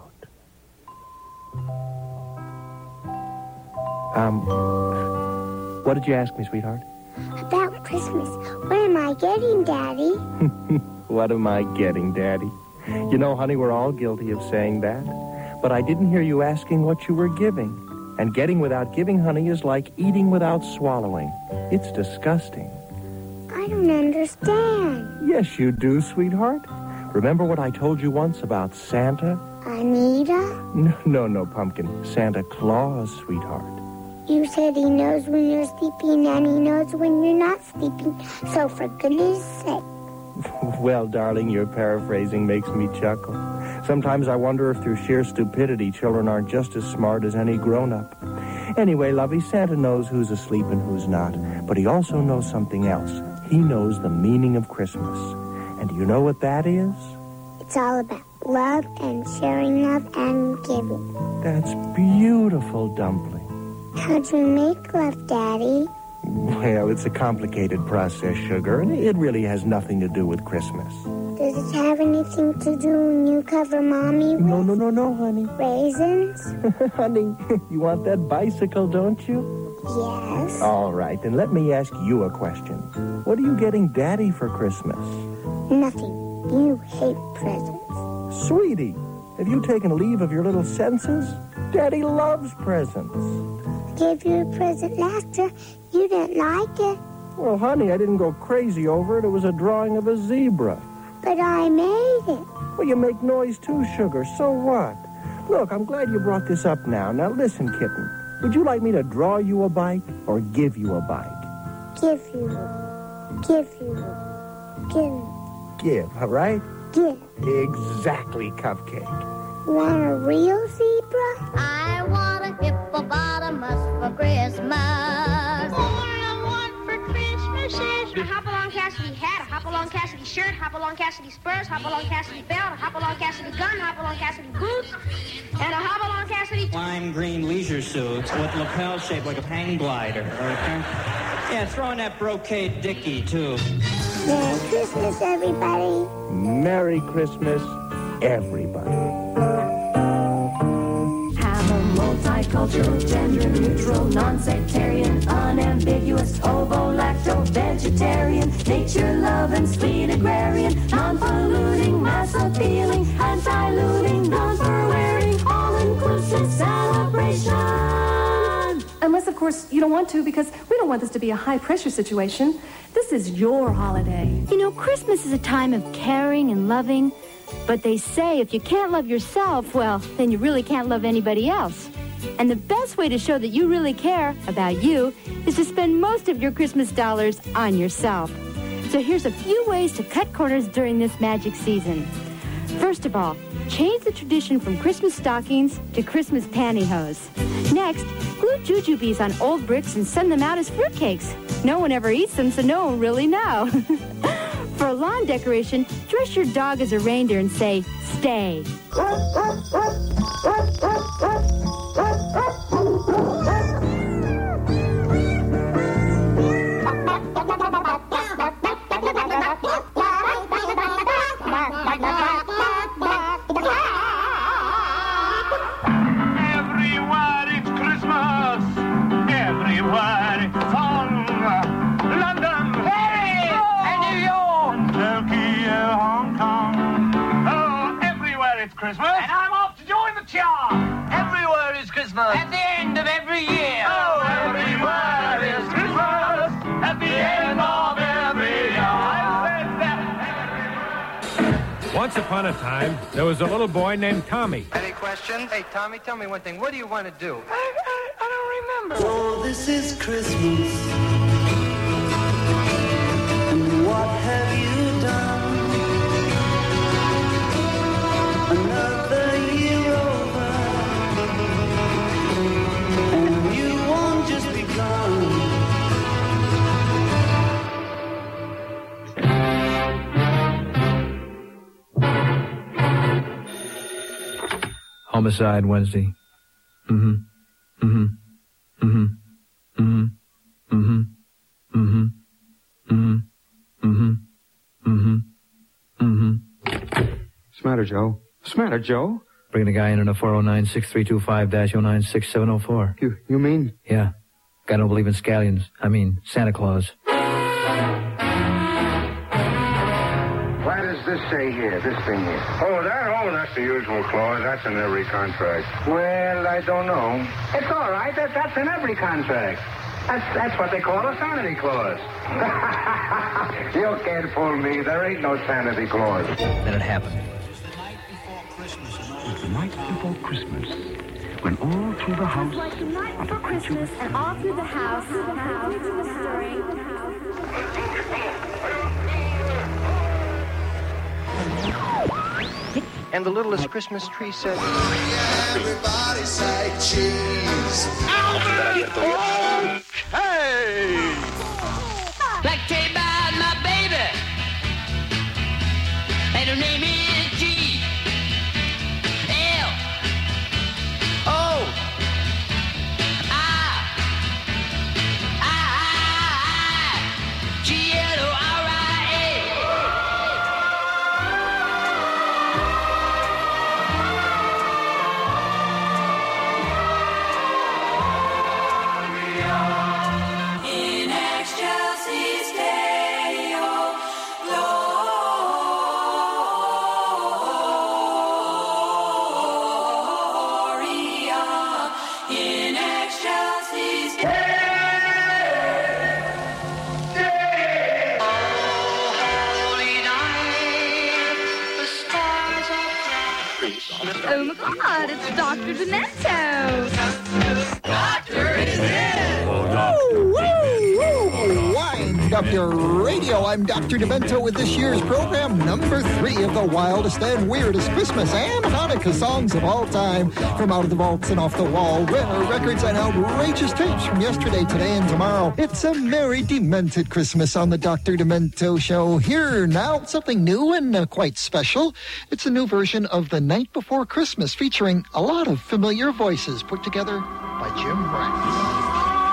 Speaker 2: Um, what did you ask me, sweetheart?
Speaker 18: About Christmas. What am I getting, Daddy?
Speaker 2: What am I getting, Daddy? You know, honey, we're all guilty of saying that. But I didn't hear you asking what you were giving. And getting without giving, honey, is like eating without swallowing. It's disgusting.
Speaker 18: I don't understand.
Speaker 2: Yes, you do, sweetheart. Remember what I told you once about Santa?
Speaker 18: Anita?
Speaker 2: No, no, no, Pumpkin. Santa Claus, sweetheart.
Speaker 18: You said he knows when you're sleeping and he knows when you're not sleeping. So for goodness sake.
Speaker 2: Well, darling, your paraphrasing makes me chuckle. Sometimes I wonder if through sheer stupidity, children aren't just as smart as any grown-up. Anyway, lovey, Santa knows who's asleep and who's not. But he also knows something else. He knows the meaning of Christmas. And do you know what that is?
Speaker 18: It's all about love and sharing love and giving.
Speaker 2: That's beautiful, Dumpling.
Speaker 18: How'd you make love, Daddy?
Speaker 2: Well, it's a complicated process, sugar, and it really has nothing to do with Christmas.
Speaker 18: Does it have anything to do when you cover Mommy with?
Speaker 2: No, no, no, no, honey.
Speaker 18: Raisins?
Speaker 2: Honey, you want that bicycle, don't you?
Speaker 18: Yes.
Speaker 2: All right, then let me ask you a question. What are you getting Daddy for Christmas?
Speaker 18: Nothing. You hate presents.
Speaker 2: Sweetie, have you taken leave of your little senses? Daddy loves presents.
Speaker 18: I gave you a present last year. You didn't like it.
Speaker 2: Well, honey, I didn't go crazy over it. It was a drawing of a zebra.
Speaker 18: But I made it.
Speaker 2: Well, you make noise too, sugar. So what? Look, I'm glad you brought this up now. Now, listen, kitten. Would you like me to draw you a bike or give you a bike?
Speaker 18: Give you. Give you. Give.
Speaker 2: Give, all right?
Speaker 18: Give.
Speaker 2: Exactly, Cupcake.
Speaker 18: Want a real zebra?
Speaker 4: I want a hippopotamus for Christmas. All I want for Christmas is a Hopalong Cassidy hat, a Hopalong Cassidy
Speaker 18: shirt, Hopalong Cassidy spurs, Hopalong Cassidy belt, a Hopalong Cassidy gun, Hopalong Cassidy boots, and a Hopalong Cassidy...
Speaker 7: Lime green leisure suits with lapels shaped like a hang glider. Okay? Yeah, throw in that brocade dickie, too.
Speaker 4: Merry Christmas, everybody.
Speaker 2: Merry Christmas, everybody.
Speaker 6: Have a multicultural, gender-neutral, non-sectarian, unambiguous, ovo-lacto-vegetarian, nature-loving, sweet agrarian, non-polluting, mass-appealing, anti-looting, non-fur-wearing, all-inclusive celebration.
Speaker 8: Unless, of course, you don't want to, because we don't want this to be a high-pressure situation. This is your holiday.
Speaker 14: You know, Christmas is a time of caring and loving, but they say if you can't love yourself, well, then you really can't love anybody else. And the best way to show that you really care about you is to spend most of your Christmas dollars on yourself. So here's a few ways to cut corners during this magic season. First of all, change the tradition from Christmas stockings to Christmas pantyhose. Next, glue jujubes on old bricks and send them out as fruitcakes. No one ever eats them, so no one really know. For a lawn decoration, dress your dog as a reindeer and say, stay.
Speaker 3: Everywhere it's Christmas. Everywhere it's song. London, Paris, and New York, Tokyo, Hong Kong. Oh, everywhere it's Christmas. And I'm off to join the chart. Everywhere is Christmas. At the end of every year. Oh, everywhere is Christmas. At the end of every year. I said that.
Speaker 15: Once upon a time, there was a little boy named Tommy.
Speaker 17: Any questions? Hey, Tommy, tell me one thing. What do you want to do?
Speaker 3: I, I, I don't remember.
Speaker 22: So this is Christmas. And what have you done? Another year over. And you won't just begun.
Speaker 5: Homicide Wednesday. Mm-hmm. Mm-hmm. Mm-hmm. Mm-hmm. Mm-hmm. Mm-hmm. Mm-hmm. Mm-hmm. Mm-hmm. Mm-hmm.
Speaker 13: What's the matter, Joe? What's the matter, Joe?
Speaker 5: Bringing a guy in on a four oh nine, six three two five, oh nine six seven oh four.
Speaker 13: You, you mean?
Speaker 5: Yeah. Guy don't believe in scallions. I mean, Santa Claus.
Speaker 19: What does this say here, this thing here?
Speaker 20: Oh, that? Oh, that's the usual clause. That's in every contract.
Speaker 19: Well, I don't know. It's all right. That, that's in every contract. That's, that's what they call a sanity clause. You can't fool me. There ain't no sanity clause.
Speaker 5: Then it happened.
Speaker 16: The night before Christmas, when all through the house...
Speaker 14: Like the night before Christmas and all through the house, through the house, through the story.
Speaker 17: And the littlest Christmas tree said...
Speaker 3: Everybody say cheese. Alvin! Hey!
Speaker 21: Like to tell you about my baby. And her name is G. L. O. I. I. I. G. L. O. R. I.
Speaker 6: In excelsis Deo Gloria. In excelsis
Speaker 14: Oh my God, it's Doctor Demento.
Speaker 3: Doctor is in!
Speaker 12: Woo, woo, woo. Wind up
Speaker 1: of your radio. I'm Doctor Demento with this year's program, number three of the wildest and weirdest Christmas and Hanukkah songs of all time. From out of the vaults and off the wall, rare records and outrageous tapes from yesterday, today, and tomorrow. It's a merry, demented Christmas on the Doctor Demento Show. Here now, something new and uh, quite special. It's a new version of The Night Before Christmas, featuring a lot of familiar voices put together by Jim Ratz.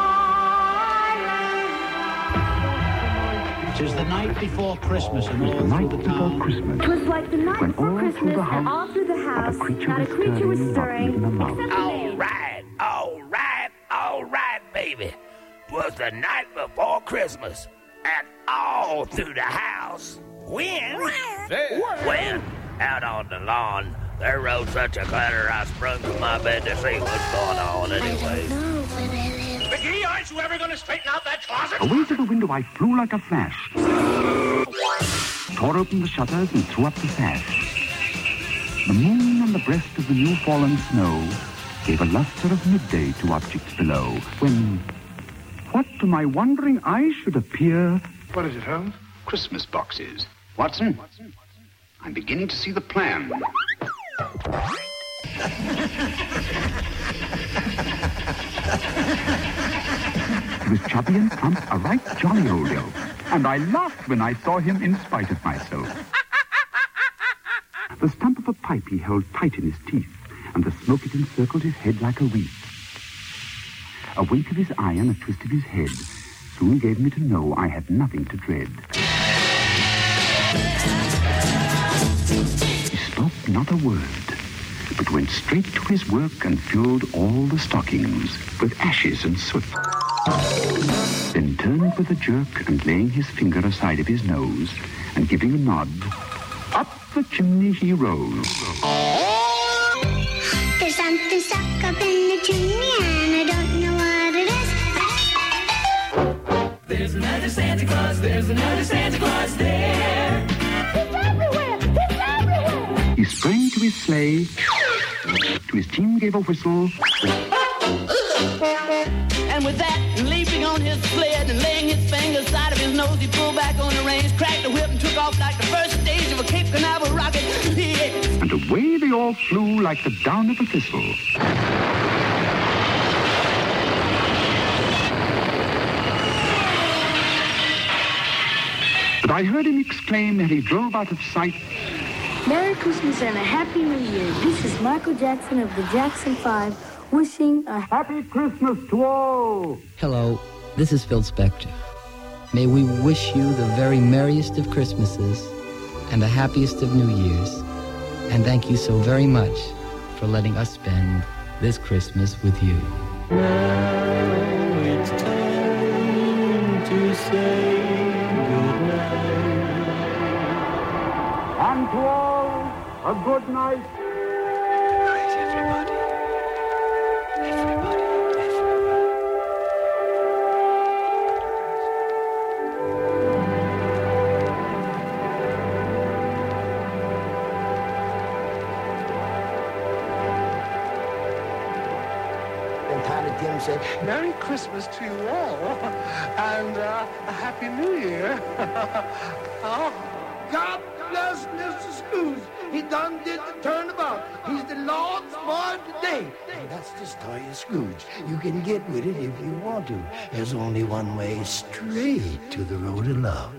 Speaker 9: Tis the night before Christmas, and all
Speaker 16: the night
Speaker 9: through the
Speaker 16: before
Speaker 9: town.
Speaker 16: Christmas.
Speaker 14: Twas like the night
Speaker 16: When
Speaker 14: before
Speaker 16: all
Speaker 14: Christmas,
Speaker 16: through the
Speaker 14: and
Speaker 16: house,
Speaker 14: all through the house,
Speaker 16: not a creature
Speaker 14: not a
Speaker 16: was
Speaker 14: creature was
Speaker 16: stirring,
Speaker 14: stirring,
Speaker 16: not even a mouse.
Speaker 14: except the
Speaker 3: All
Speaker 14: man.
Speaker 3: right, all right, all right, baby. 'Twas the night before Christmas, and all through the house. When? When? Out on the lawn, there rode such a clatter I sprung from my bed to see what's going on anyway.
Speaker 21: McGee, aren't you ever going to straighten out that closet?
Speaker 16: Away to the window I flew like a flash. Tore open the shutters and threw up the sash. The moon on the breast of the new fallen snow gave a luster of midday to objects below, when, what to my wondering eyes should appear...
Speaker 20: What is it, Holmes?
Speaker 16: Christmas boxes. Watson, I'm beginning to see the plan. He was chubby and plump, a right jolly old elf, and I laughed when I saw him in spite of myself. The stump of a pipe he held tight in his teeth, and the smoke it encircled his head like a wreath. A wink of his eye and a twist of his head soon gave me to know I had nothing to dread. He spoke not a word, but went straight to his work and filled all the stockings with ashes and soot. Then turned with a jerk and laying his finger aside of his nose and giving a nod, up the chimney he rose.
Speaker 18: There's something stuck up in the chimney and I don't know what it is.
Speaker 21: There's another Santa Claus, there's another Santa Claus there.
Speaker 18: He's everywhere! He's everywhere!
Speaker 16: He sprang to his sleigh, to his team gave a whistle.
Speaker 7: And with that, leaping on his sled and laying his finger side of his nose, he pulled back on the reins, cracked the whip, and took off like the first stage of a Cape Canaveral rocket. Yeah.
Speaker 16: And away they all flew like the down of a thistle. But I heard him exclaim as he drove out of sight,
Speaker 14: Merry Christmas and a Happy New Year. This is Michael Jackson of the Jackson Five, wishing a
Speaker 16: Happy Christmas to all.
Speaker 10: Hello, this is Phil Spector. May we wish you the very merriest of Christmases and the happiest of New Years. And thank you so very much for letting us spend this Christmas with you.
Speaker 21: Now it's time to say goodnight.
Speaker 16: And to all, a good night.
Speaker 21: Night, everybody. Everybody.
Speaker 23: And Tiny Tim said,
Speaker 21: Merry Christmas to you all, and uh, a Happy New Year. Oh.
Speaker 12: God bless Mister Scrooge. He done did the turnabout. He's the Lord's boy today.
Speaker 23: and that's the story of Scrooge. You can get with it if you want to. There's only one way straight to the road of love.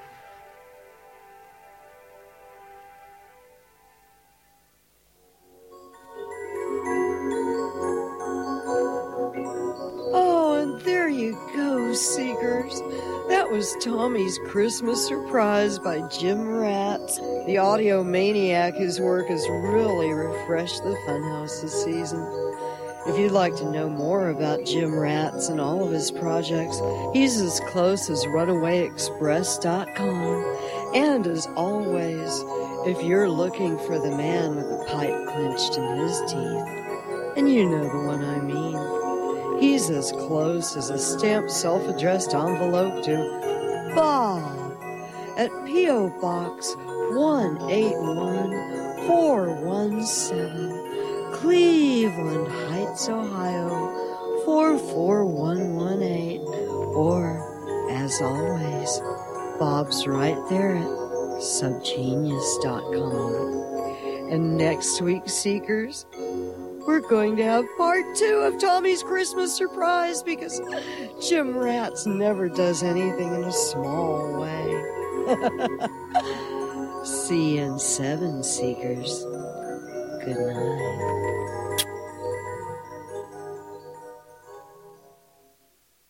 Speaker 11: Oh, and there you go, Seekers. That was Tommy's Christmas Surprise by Jim Ratz, the audio maniac whose work has really refreshed the Funhouse this season. If you'd like to know more about Jim Ratz and all of his projects, he's as close as runaway express dot com. And as always, if you're looking for the man with the pipe clenched in his teeth, and you know the one I mean, he's as close as a stamped self-addressed envelope to Bob at P O. Box one eight one four one seven, Cleveland Heights, Ohio four four one one eight, or as always, Bob's right there at subgenius dot com. And next week, Seekers, we're going to have part two of Tommy's Christmas surprise because Jim Rats never does anything in a small way. See you in seven, Seekers. Good night.